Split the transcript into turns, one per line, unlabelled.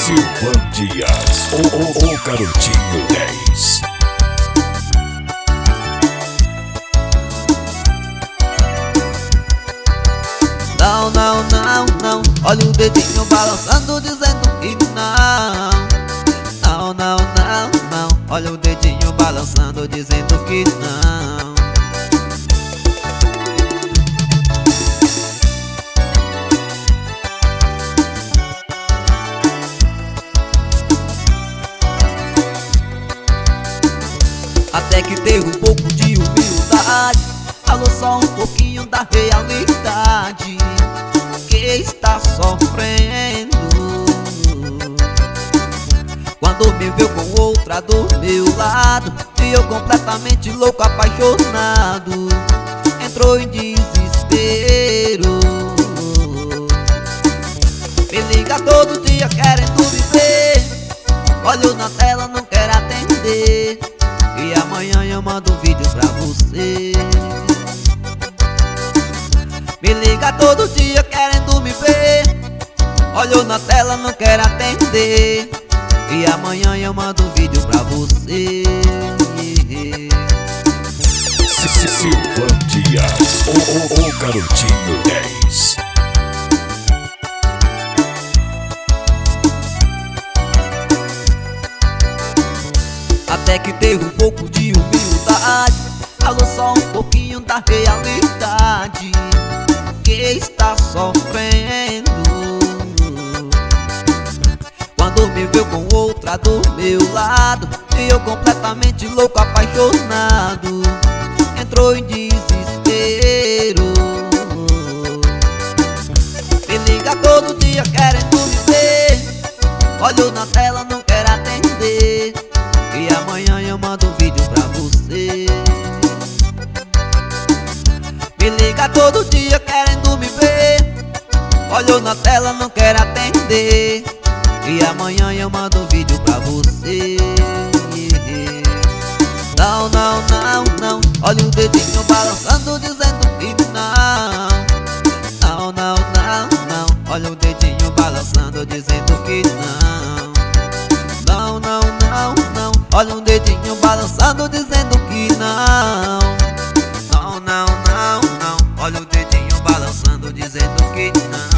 Silvan Dias, o Garotinho 10.
Não, não, não, não. Olha o dedinho balançando dizendo que não. Não, não, não, não. Olha o dedinho balançando dizendo que não. Até que teve um pouco de humildade, falou só um pouquinho da realidade que está sofrendo. Quando me viu com outra do meu lado, e eu completamente louco, apaixonado, entrou em desespero. Me liga todo dia querendo me ver, olho na tela, não quer atender, e amanhã eu mando um vídeo pra você. Me liga todo dia querendo me ver, olhou na tela, não quer atender, e amanhã eu mando um vídeo pra você.
Silvan Dias, o Garotinho 10.
Até que teve um pouco de humildade, falou só um pouquinho da realidade que está sofrendo. Quando me viu com outra do meu lado, e eu completamente louco, apaixonado, entrou em desespero. Me liga todo dia querendo me ver, olhou na tela, não quer atender, e amanhã eu mando um vídeo pra você. Me liga todo dia querendo me ver, olhou na tela, não quer atender, e amanhã eu mando um vídeo pra você. Não, não, não, não. Olha o dedinho balançando dizendo que não. Não, não, não, não. Olha o dedinho balançando dizendo que não. Não, não, não, não. Olha um dedinho balançando dizendo que não. Não, não, não, não. Olha o dedinho balançando dizendo que não.